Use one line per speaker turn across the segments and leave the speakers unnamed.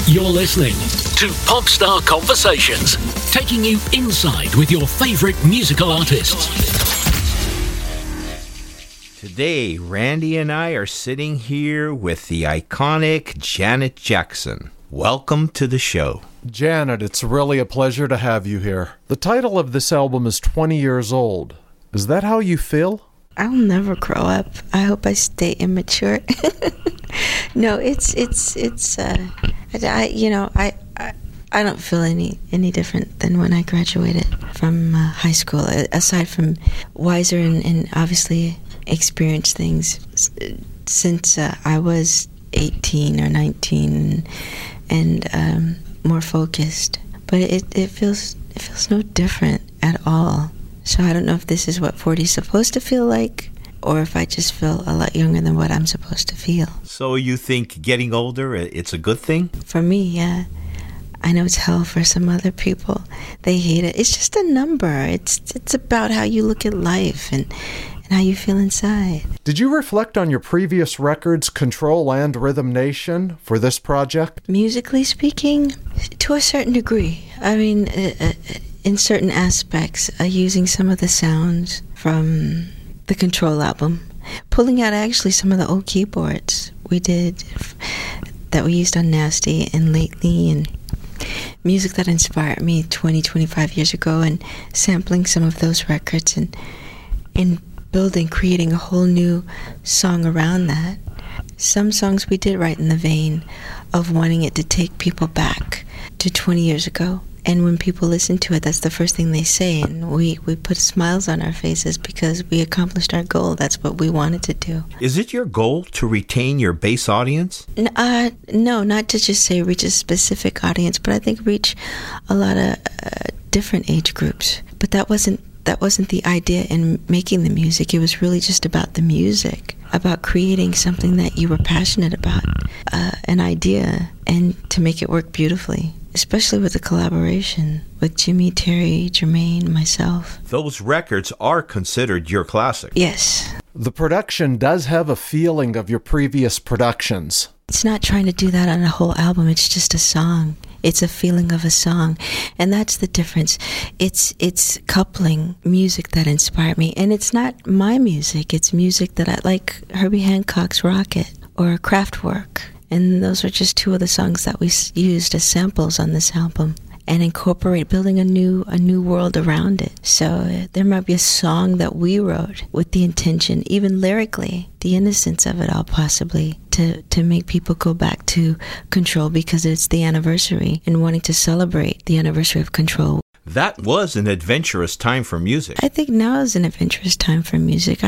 You're listening to Popstar Conversations, taking you inside with your favorite musical artists.
Today, Randy and I are sitting here with the iconic Janet Jackson. Welcome to the show.
Janet, it's really a pleasure to have you here. The title of this album is 20 Years Old. Is that how you feel?
I'll never grow up. I hope I stay immature. No, I don't feel any different than when I graduated from high school, aside from wiser and obviously experienced things since I was 18 or 19 and more focused. But it feels no different at all. So I don't know if this is what 40 is supposed to feel like, or if I just feel a lot younger than what I'm supposed to feel.
So you think getting older, it's a good thing?
For me, yeah. I know it's hell for some other people. They hate it. It's just a number. It's about how you look at life and how you feel inside.
Did you reflect on your previous records, Control and Rhythm Nation, for this project?
Musically speaking, to a certain degree. I mean, in certain aspects, using some of the sounds from the Control album, pulling out actually some of the old keyboards we did that we used on Nasty and Lately, and music that inspired me 25 years ago, and sampling some of those records and creating a whole new song around that. Some songs we did write in the vein of wanting it to take people back to 20 years ago. And when people listen to it, that's the first thing they say. And we put smiles on our faces because we accomplished our goal. That's what we wanted to do.
Is it your goal to retain your base audience?
No, not to just say reach a specific audience, but I think reach a lot of different age groups. But that wasn't the idea in making the music. It was really just about the music, about creating something that you were passionate about, an idea, and to make it work beautifully. Especially with the collaboration with Jimmy, Terry, Jermaine, myself.
Those records are considered your classic.
Yes.
The production does have a feeling of your previous productions.
It's not trying to do that on a whole album. It's just a song. It's a feeling of a song. And that's the difference. It's coupling music that inspired me. And it's not my music. It's music that I like, Herbie Hancock's Rocket or Kraftwerk. And those are just two of the songs that we used as samples on this album, and incorporate building a new world around it. So there might be a song that we wrote with the intention, even lyrically, the innocence of it all possibly, to make people go back to Control because it's the anniversary and wanting to celebrate the anniversary of Control.
That was an adventurous time for music.
I think now is an adventurous time for music.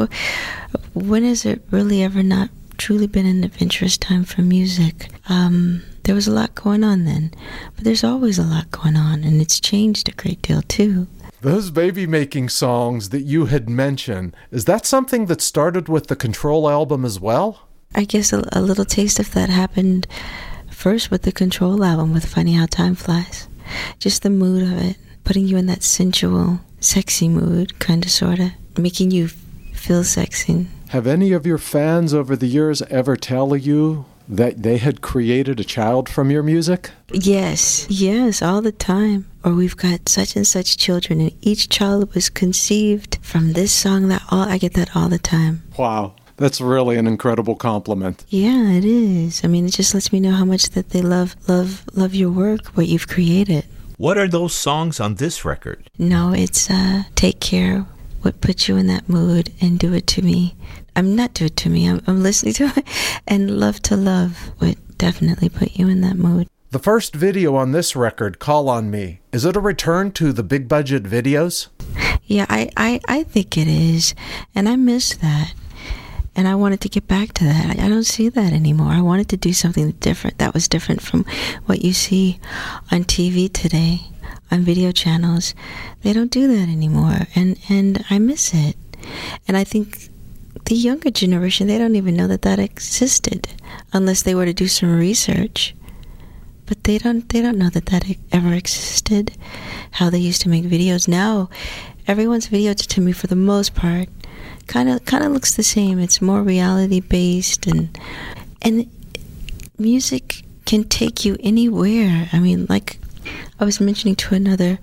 When has it really ever not truly been an adventurous time for music? There was a lot going on then, but there's always a lot going on, and it's changed a great deal too.
Those baby-making songs that you had mentioned, is that something that started with the Control album as well?
I guess a little taste of that happened first with the Control album, with Funny How Time Flies. Just the mood of it, putting you in that sensual, sexy mood, kind of, sort of, making you feel sexy.
Have any of your fans over the years ever tell you that they had created a child from your music?
Yes, all the time. Or we've got such and such children, and each child was conceived from this song. I get that all the time.
Wow, that's really an incredible compliment.
Yeah, it is. I mean, it just lets me know how much that they love your work, what you've created.
What are those songs on this record?
No, it's Take Care, What Put You in That Mood, and Do It To Me. I'm not Do It To Me, I'm listening to it. And Love to Love would definitely put you in that mood.
The first video on this record, Call On Me, is it a return to the big budget videos?
Yeah, I think it is. And I miss that. And I wanted to get back to that. I don't see that anymore. I wanted to do something different that was different from what you see on TV today, on video channels. They don't do that anymore. And I miss it. And I think the younger generation, they don't even know that existed unless they were to do some research. But they don't know that ever existed, how they used to make videos. Now, everyone's video, to me, for the most part, kind of looks the same. It's more reality based, and music can take you anywhere. I mean, like I was mentioning to another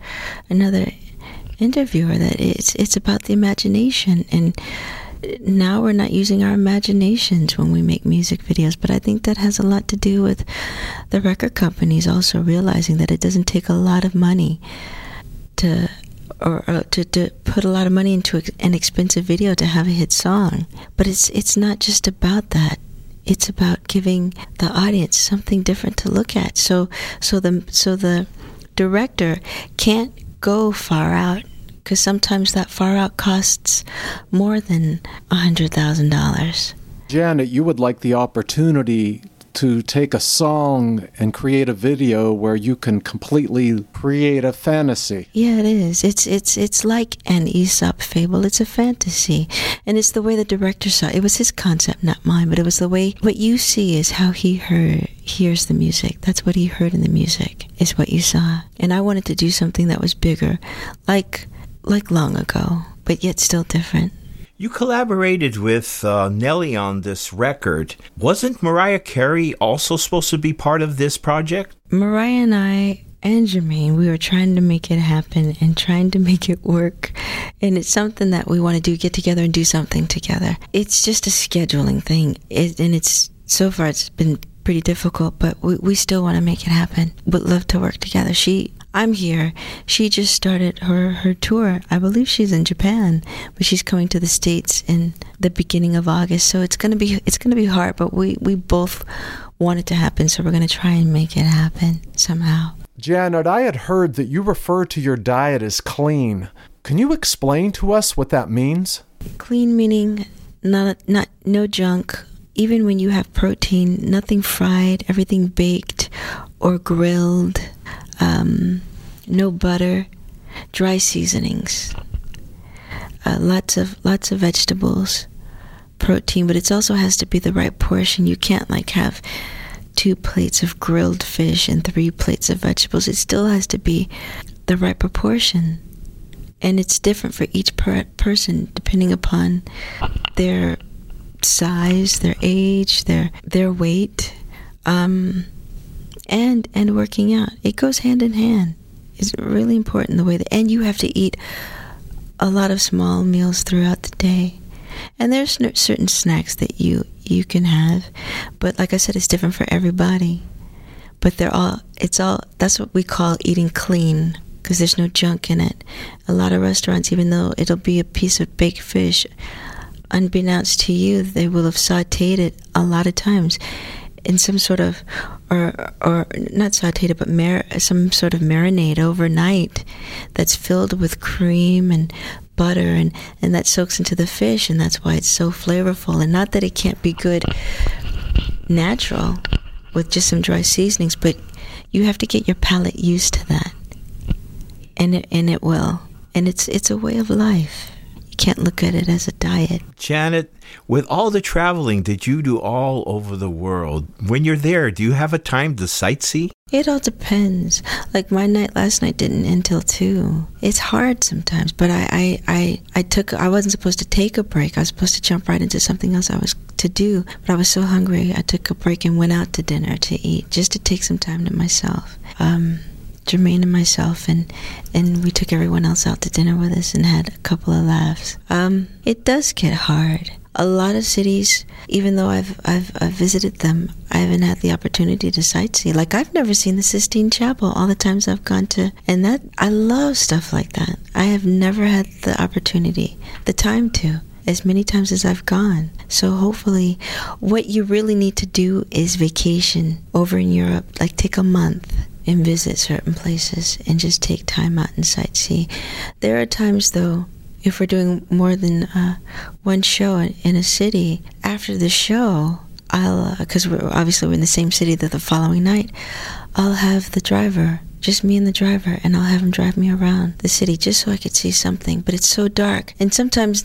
interviewer, that it's about the imagination, and now we're not using our imaginations when we make music videos. But I think that has a lot to do with the record companies also realizing that it doesn't take a lot of money to put a lot of money into an expensive video to have a hit song. But it's not just about that. It's about giving the audience something different to look at. So the director can't go far out, because sometimes that far out costs more than $100,000.
Janet, you would like the opportunity to take a song and create a video where you can completely create a fantasy.
Yeah, it is. It's like an Aesop fable. It's a fantasy. And it's the way the director saw it. It was his concept, not mine, but it was the way, what you see is how he hears the music. That's what he heard in the music, is what you saw. And I wanted to do something that was bigger, like long ago, but yet still different.
You collaborated with Nelly on this record. Wasn't Mariah Carey also supposed to be part of this project?
Mariah and I and Jermaine, we were trying to make it happen and trying to make it work. And it's something that we want to do, get together and do something together. It's just a scheduling thing. So far it's been pretty difficult, but we still want to make it happen. Would love to work together. I'm here. She just started her tour. I believe she's in Japan, but she's coming to the States in the beginning of August. So it's gonna be hard, but we both want it to happen, so we're gonna try and make it happen somehow.
Janet, I had heard that you refer to your diet as clean. Can you explain to us what that means?
Clean meaning no junk. Even when you have protein, nothing fried, everything baked or grilled. No butter, dry seasonings, lots of vegetables, protein, but it also has to be the right portion. You can't have 2 plates of grilled fish and 3 plates of vegetables. It still has to be the right proportion, and it's different for each person depending upon their size, their age, their weight, and working out. It goes hand in hand. It's really important the way and you have to eat a lot of small meals throughout the day. And there's certain snacks that you can have, but like I said, it's different for everybody. But that's what we call eating clean, because there's no junk in it. A lot of restaurants, even though it'll be a piece of baked fish, unbeknownst to you, they will have sauteed it a lot of times in some sort of, or not sauteed it, but some sort of marinade overnight that's filled with cream and butter, and that soaks into the fish, and that's why it's so flavorful. And not that it can't be good natural with just some dry seasonings, but you have to get your palate used to that, and it will. And it's a way of life. You can't look at it as a diet.
Janet, with all the traveling that you do all over the world, when you're there, do you have a time to sightsee?
It all depends. Like my night last night didn't end till 2. It's hard sometimes, but I wasn't supposed to take a break. I was supposed to jump right into something else I was to do, but I was so hungry I took a break and went out to dinner to eat, just to take some time to myself. Jermaine and myself, and we took everyone else out to dinner with us and had a couple of laughs. It does get hard. A lot of cities, even though I've visited them, I haven't had the opportunity to sightsee. Like, I've never seen the Sistine Chapel all the times I've gone to, and that I love stuff like that. I have never had the opportunity, the time to, as many times as I've gone. So hopefully, what you really need to do is vacation over in Europe, like take a month and visit certain places and just take time out and sightsee. There are times, though, if we're doing more than one show in a city, after the show, because we're in the same city the following night, I'll have the driver, just me and the driver, and I'll have him drive me around the city just so I could see something. But it's so dark, and sometimes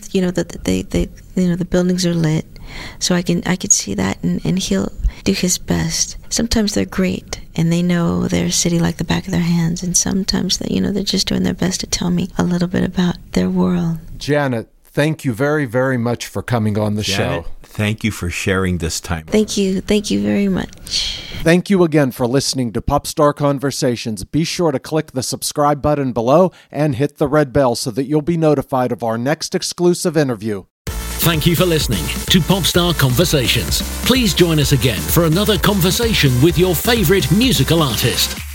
the buildings are lit, so I could see that, and he'll do his best. Sometimes they're great, and they know their city like the back of their hands, and sometimes they're just doing their best to tell me a little bit about their world.
Janet, thank you very, very much for coming on the show.
Thank you for sharing this time.
Thank you. Thank you very much.
Thank you again for listening to Popstar Conversations. Be sure to click the subscribe button below and hit the red bell so that you'll be notified of our next exclusive interview.
Thank you for listening to Popstar Conversations. Please join us again for another conversation with your favorite musical artist.